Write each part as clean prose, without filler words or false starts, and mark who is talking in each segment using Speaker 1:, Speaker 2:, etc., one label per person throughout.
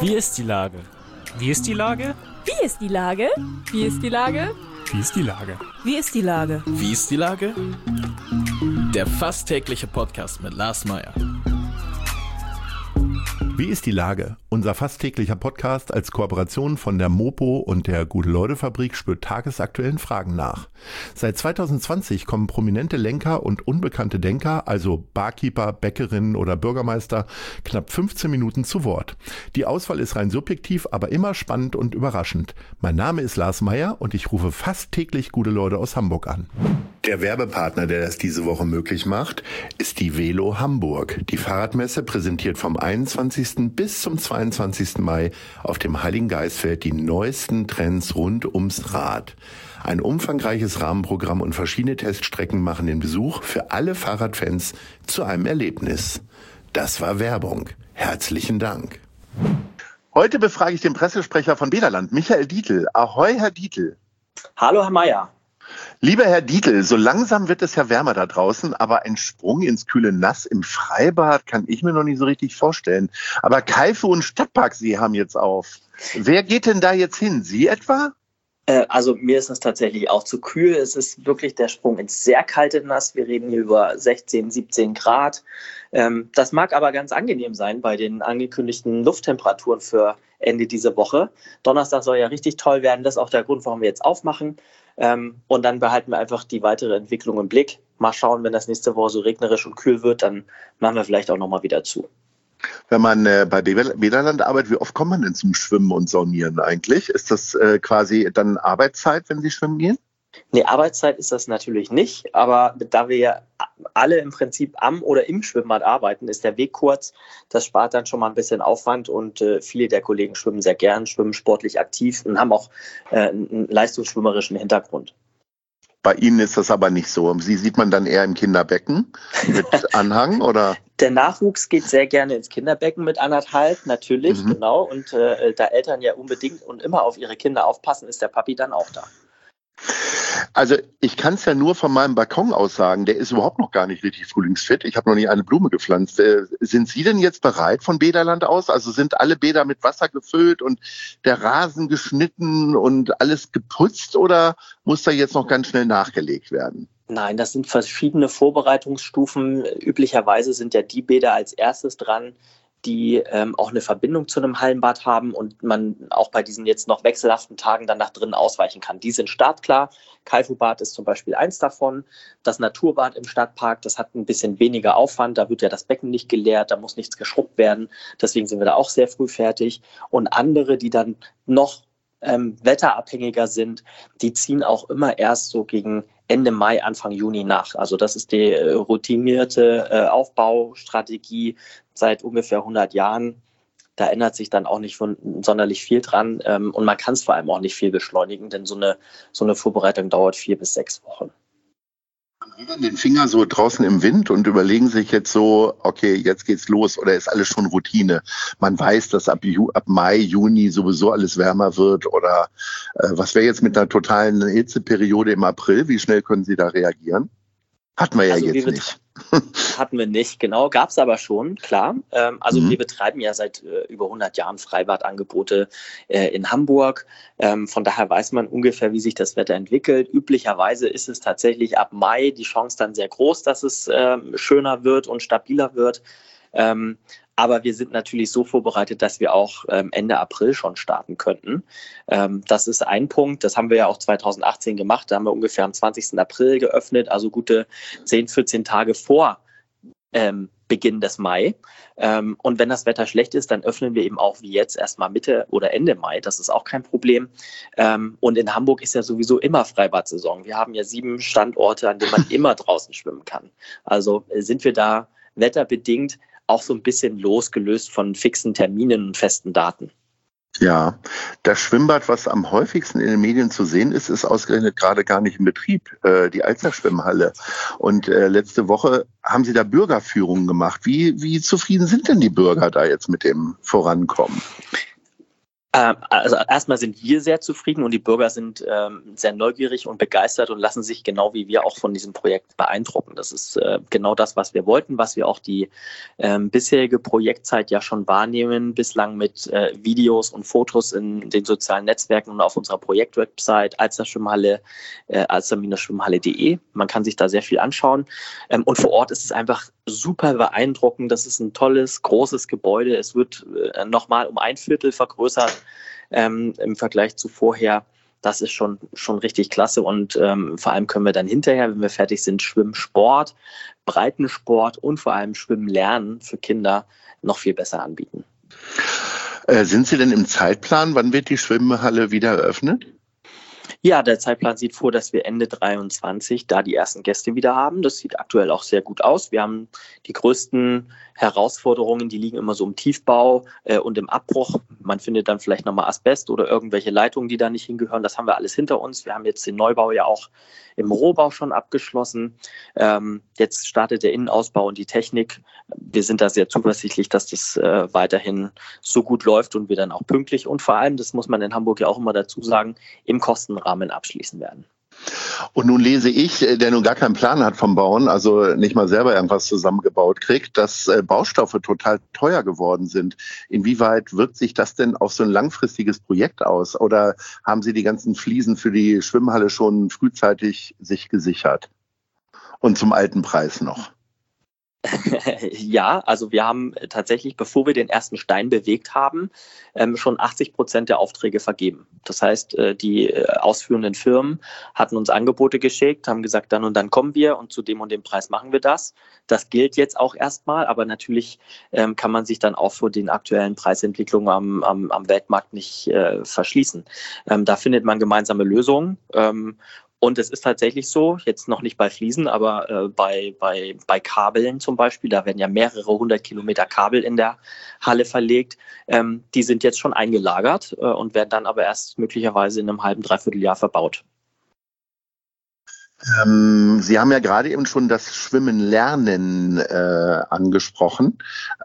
Speaker 1: Wie ist die Lage?
Speaker 2: Wie ist die Lage?
Speaker 3: Wie ist die Lage? Wie ist die Lage?
Speaker 2: Wie ist die Lage?
Speaker 3: Wie ist die Lage?
Speaker 1: Wie ist die Lage? Der fast tägliche Podcast mit Lars Meyer.
Speaker 4: Wie ist die Lage? Unser fast täglicher Podcast als Kooperation von der Mopo und der Gute-Leute-Fabrik spürt tagesaktuellen Fragen nach. Seit 2020 kommen prominente Lenker und unbekannte Denker, also Barkeeper, Bäckerinnen oder Bürgermeister, knapp 15 Minuten zu Wort. Die Auswahl ist rein subjektiv, aber immer spannend und überraschend. Mein Name ist Lars Meyer und ich rufe fast täglich gute Leute aus Hamburg an. Der Werbepartner, der das diese Woche möglich macht, ist die Velo Hamburg. Die Fahrradmesse präsentiert vom 21. bis zum 22. Mai auf dem Heiligen Geistfeld die neuesten Trends rund ums Rad. Ein umfangreiches Rahmenprogramm und verschiedene Teststrecken machen den Besuch für alle Fahrradfans zu einem Erlebnis. Das war Werbung. Herzlichen Dank. Heute befrage ich den Pressesprecher von Bederland, Michael Dietl. Ahoi, Herr Dietl.
Speaker 5: Hallo, Herr Meyer.
Speaker 4: Lieber Herr Dietl, so langsam wird es ja wärmer da draußen, aber ein Sprung ins kühle Nass im Freibad kann ich mir noch nicht so richtig vorstellen. Aber Kaifu und Stadtparksee haben jetzt auf. Wer geht denn da jetzt hin? Sie etwa?
Speaker 5: Also mir ist es tatsächlich auch zu kühl. Es ist wirklich der Sprung ins sehr kalte Nass. Wir reden hier über 16, 17 Grad. Das mag aber ganz angenehm sein bei den angekündigten Lufttemperaturen für Ende dieser Woche. Donnerstag soll ja richtig toll werden. Das ist auch der Grund, warum wir jetzt aufmachen. Und dann behalten wir einfach die weitere Entwicklung im Blick. Mal schauen, wenn das nächste Woche so regnerisch und kühl wird, dann machen wir vielleicht auch nochmal wieder zu.
Speaker 4: Wenn man bei Bederland arbeitet, wie oft kommt man denn zum Schwimmen und Saunieren eigentlich? Ist das quasi dann Arbeitszeit, wenn Sie schwimmen gehen?
Speaker 5: Nee, Arbeitszeit ist das natürlich nicht, aber da wir ja alle im Prinzip am oder im Schwimmbad arbeiten, ist der Weg kurz. Das spart dann schon mal ein bisschen Aufwand und viele der Kollegen schwimmen sehr gern, schwimmen sportlich aktiv und haben auch einen leistungsschwimmerischen Hintergrund.
Speaker 4: Bei Ihnen ist das aber nicht so. Sie sieht man dann eher im Kinderbecken mit Anhang, oder?
Speaker 5: Der Nachwuchs geht sehr gerne ins Kinderbecken mit 1,5, natürlich, genau. Und da Eltern ja unbedingt und immer auf ihre Kinder aufpassen, ist der Papi dann auch da.
Speaker 4: Also ich kann es ja nur von meinem Balkon aus sagen, der ist überhaupt noch gar nicht richtig frühlingsfit. Ich habe noch nie eine Blume gepflanzt. Sind Sie denn jetzt bereit von Bederland aus? Also sind alle Bäder mit Wasser gefüllt und der Rasen geschnitten und alles geputzt, oder muss da jetzt noch ganz schnell nachgelegt werden?
Speaker 5: Nein, das sind verschiedene Vorbereitungsstufen. Üblicherweise sind ja die Bäder als erstes dran, die auch eine Verbindung zu einem Hallenbad haben und man auch bei diesen jetzt noch wechselhaften Tagen dann nach drinnen ausweichen kann. Die sind startklar. Kaifu-Bad ist zum Beispiel eins davon. Das Naturbad im Stadtpark, das hat ein bisschen weniger Aufwand. Da wird ja das Becken nicht geleert, da muss nichts geschrubbt werden. Deswegen sind wir da auch sehr früh fertig. Und andere, die dann noch wetterabhängiger sind, die ziehen auch immer erst so gegen Ende Mai, Anfang Juni nach. Also das ist die routinierte Aufbaustrategie seit ungefähr 100 Jahren. Da ändert sich dann auch nicht sonderlich viel dran und man kann es vor allem auch nicht viel beschleunigen, denn so eine Vorbereitung dauert 4 bis 6 Wochen.
Speaker 4: Man hat den Finger so draußen im Wind und überlegen sich jetzt so, okay, jetzt geht's los, oder ist alles schon Routine? Man weiß, dass ab Mai, Juni sowieso alles wärmer wird, oder was wäre jetzt mit einer totalen Hitzeperiode im April? Wie schnell können Sie da reagieren? Hatten wir ja also jetzt nicht.
Speaker 5: Hatten wir nicht, genau. Gab es aber schon, klar. Wir betreiben ja seit über 100 Jahren Freibadangebote in Hamburg. Von daher weiß man ungefähr, wie sich das Wetter entwickelt. Üblicherweise ist es tatsächlich ab Mai die Chance dann sehr groß, dass es schöner wird und stabiler wird. Aber wir sind natürlich so vorbereitet, dass wir auch Ende April schon starten könnten. Das ist ein Punkt. Das haben wir ja auch 2018 gemacht. Da haben wir ungefähr am 20. April geöffnet, also gute 10, 14 Tage vor Beginn des Mai. Und wenn das Wetter schlecht ist, dann öffnen wir eben auch wie jetzt erstmal Mitte oder Ende Mai. Das ist auch kein Problem. Und in Hamburg ist ja sowieso immer Freibad-Saison. Wir haben ja 7 Standorte, an denen man immer draußen schwimmen kann. Also sind wir da wetterbedingt auch so ein bisschen losgelöst von fixen Terminen und festen Daten.
Speaker 4: Ja, das Schwimmbad, was am häufigsten in den Medien zu sehen ist, ist ausgerechnet gerade gar nicht in Betrieb, die Alster Schwimmhalle. Und letzte Woche haben Sie da Bürgerführungen gemacht. Wie zufrieden sind denn die Bürger da jetzt mit dem Vorankommen?
Speaker 5: Also erstmal sind wir sehr zufrieden und die Bürger sind sehr neugierig und begeistert und lassen sich genau wie wir auch von diesem Projekt beeindrucken. Das ist genau das, was wir wollten, was wir auch die bisherige Projektzeit ja schon wahrnehmen, bislang mit Videos und Fotos in den sozialen Netzwerken und auf unserer Projektwebsite alster-schwimmhalle, alster-schwimmhalle.de. Man kann sich da sehr viel anschauen und vor Ort ist es einfach super beeindruckend. Das ist ein tolles, großes Gebäude. Es wird nochmal um 1/4 vergrößert im Vergleich zu vorher. Das ist schon richtig klasse und vor allem können wir dann hinterher, wenn wir fertig sind, Schwimmsport, Breitensport und vor allem Schwimmlernen für Kinder noch viel besser anbieten.
Speaker 4: Sind Sie denn im Zeitplan? Wann wird die Schwimmhalle wieder eröffnet?
Speaker 5: Ja, der Zeitplan sieht vor, dass wir Ende 2023 da die ersten Gäste wieder haben. Das sieht aktuell auch sehr gut aus. Wir haben die größten Herausforderungen, die liegen immer so im Tiefbau und im Abbruch. Man findet dann vielleicht nochmal Asbest oder irgendwelche Leitungen, die da nicht hingehören. Das haben wir alles hinter uns. Wir haben jetzt den Neubau ja auch im Rohbau schon abgeschlossen. Jetzt startet der Innenausbau und die Technik. Wir sind da sehr zuversichtlich, dass das weiterhin so gut läuft und wir dann auch pünktlich und vor allem, das muss man in Hamburg ja auch immer dazu sagen, im Kostenrahmen abschließen werden.
Speaker 4: Und nun lese ich, der nun gar keinen Plan hat vom Bauen, also nicht mal selber irgendwas zusammengebaut kriegt, dass Baustoffe total teuer geworden sind. Inwieweit wirkt sich das denn auf so ein langfristiges Projekt aus? Oder haben Sie die ganzen Fliesen für die Schwimmhalle schon frühzeitig sich gesichert? Und zum alten Preis noch?
Speaker 5: Ja, also wir haben tatsächlich, bevor wir den ersten Stein bewegt haben, schon 80% der Aufträge vergeben. Das heißt, die ausführenden Firmen hatten uns Angebote geschickt, haben gesagt, dann und dann kommen wir und zu dem und dem Preis machen wir das. Das gilt jetzt auch erstmal, aber natürlich kann man sich dann auch vor den aktuellen Preisentwicklungen am Weltmarkt nicht verschließen. Da findet man gemeinsame Lösungen. Und es ist tatsächlich so, jetzt noch nicht bei Fliesen, aber bei Kabeln zum Beispiel, da werden ja mehrere 100 Kilometer Kabel in der Halle verlegt. Die sind jetzt schon eingelagert und werden dann aber erst möglicherweise in einem halben, dreiviertel Jahr verbaut.
Speaker 4: Sie haben ja gerade eben schon das Schwimmen lernen angesprochen.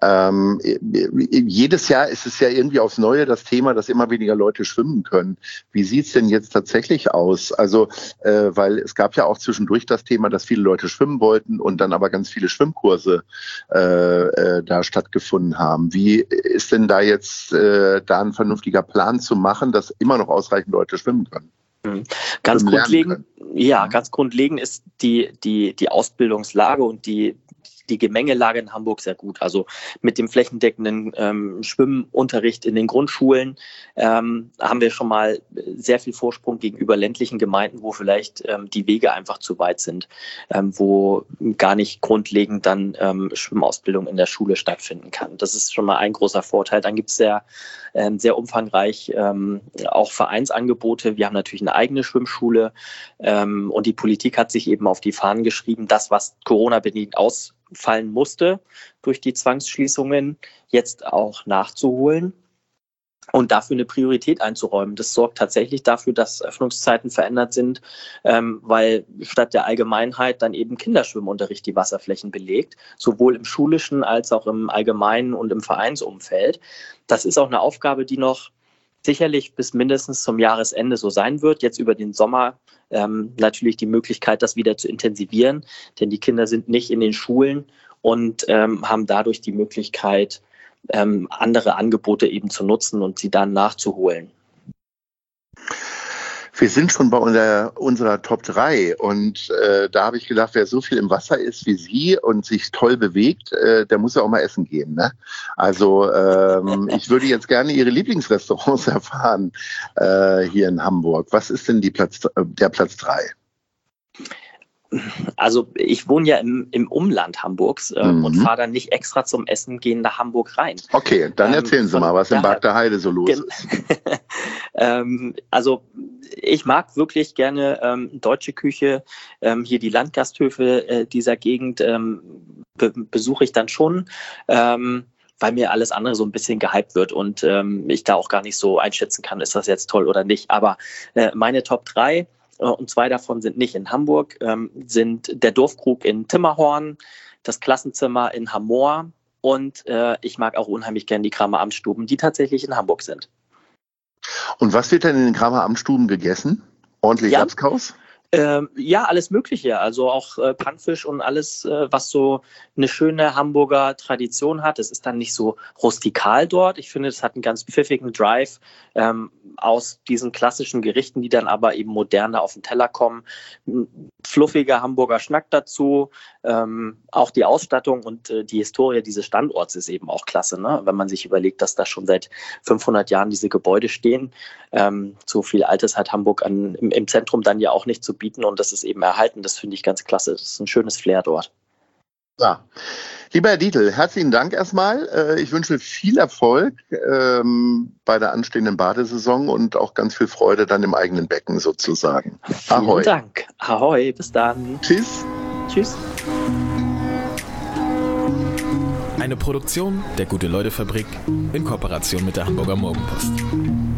Speaker 4: Jedes Jahr ist es ja irgendwie aufs Neue das Thema, dass immer weniger Leute schwimmen können. Wie sieht's denn jetzt tatsächlich aus? Also, weil es gab ja auch zwischendurch das Thema, dass viele Leute schwimmen wollten und dann aber ganz viele Schwimmkurse da stattgefunden haben. Wie ist denn da jetzt da ein vernünftiger Plan zu machen, dass immer noch ausreichend Leute schwimmen können?
Speaker 5: Ganz grundlegend ist die Ausbildungslage und die Gemengelage in Hamburg sehr gut. Also mit dem flächendeckenden Schwimmunterricht in den Grundschulen haben wir schon mal sehr viel Vorsprung gegenüber ländlichen Gemeinden, wo vielleicht die Wege einfach zu weit sind, wo gar nicht grundlegend dann Schwimmausbildung in der Schule stattfinden kann. Das ist schon mal ein großer Vorteil. Dann gibt es sehr umfangreich auch Vereinsangebote. Wir haben natürlich eine eigene Schwimmschule und die Politik hat sich eben auf die Fahnen geschrieben, das, was Corona-bedingt ausfallen musste durch die Zwangsschließungen, jetzt auch nachzuholen und dafür eine Priorität einzuräumen. Das sorgt tatsächlich dafür, dass Öffnungszeiten verändert sind, weil statt der Allgemeinheit dann eben Kinderschwimmunterricht die Wasserflächen belegt, sowohl im schulischen als auch im allgemeinen und im Vereinsumfeld. Das ist auch eine Aufgabe, die noch sicherlich bis mindestens zum Jahresende so sein wird. Jetzt über den Sommer natürlich die Möglichkeit, das wieder zu intensivieren, denn die Kinder sind nicht in den Schulen und haben dadurch die Möglichkeit, andere Angebote eben zu nutzen und sie dann nachzuholen.
Speaker 4: Wir sind schon bei unserer Top 3 und da habe ich gedacht, wer so viel im Wasser ist wie Sie und sich toll bewegt, der muss ja auch mal essen gehen. Ne? Also ich würde jetzt gerne Ihre Lieblingsrestaurants erfahren hier in Hamburg. Was ist denn der Platz 3?
Speaker 5: Also ich wohne ja im Umland Hamburgs und fahre dann nicht extra zum Essen gehen nach Hamburg rein.
Speaker 4: Okay, dann erzählen Sie mal, was in Bad der Heide so los ist.
Speaker 5: Also ich mag wirklich gerne deutsche Küche. Hier die Landgasthöfe dieser Gegend besuche ich dann schon, weil mir alles andere so ein bisschen gehypt wird und ich da auch gar nicht so einschätzen kann, ist das jetzt toll oder nicht. Aber meine Top 3, und 2 davon sind nicht in Hamburg, sind der Dorfkrug in Timmerhorn, das Klassenzimmer in Hamor und ich mag auch unheimlich gern die Kramer Amtsstuben, die tatsächlich in Hamburg sind.
Speaker 4: Und was wird denn in den Kramer Amtsstuben gegessen? Ordentlich Labskaus?
Speaker 5: Ja, alles Mögliche. Also auch Pannfisch und alles, was so eine schöne Hamburger Tradition hat. Es ist dann nicht so rustikal dort. Ich finde, es hat einen ganz pfiffigen Drive aus diesen klassischen Gerichten, die dann aber eben moderner auf den Teller kommen. Fluffiger Hamburger Schnack dazu. Auch die Ausstattung und die Historie dieses Standorts ist eben auch klasse, ne? Wenn man sich überlegt, dass da schon seit 500 Jahren diese Gebäude stehen. So viel Altes hat Hamburg im Zentrum dann ja auch nicht zu bieten und das ist eben erhalten. Das finde ich ganz klasse. Das ist ein schönes Flair dort.
Speaker 4: Ja. Lieber Herr Dietl, herzlichen Dank erstmal. Ich wünsche viel Erfolg bei der anstehenden Badesaison und auch ganz viel Freude dann im eigenen Becken sozusagen.
Speaker 5: Ahoi. Vielen Dank. Ahoi, bis dann.
Speaker 4: Tschüss.
Speaker 5: Tschüss.
Speaker 1: Eine Produktion der Gute-Leute-Fabrik in Kooperation mit der Hamburger Morgenpost.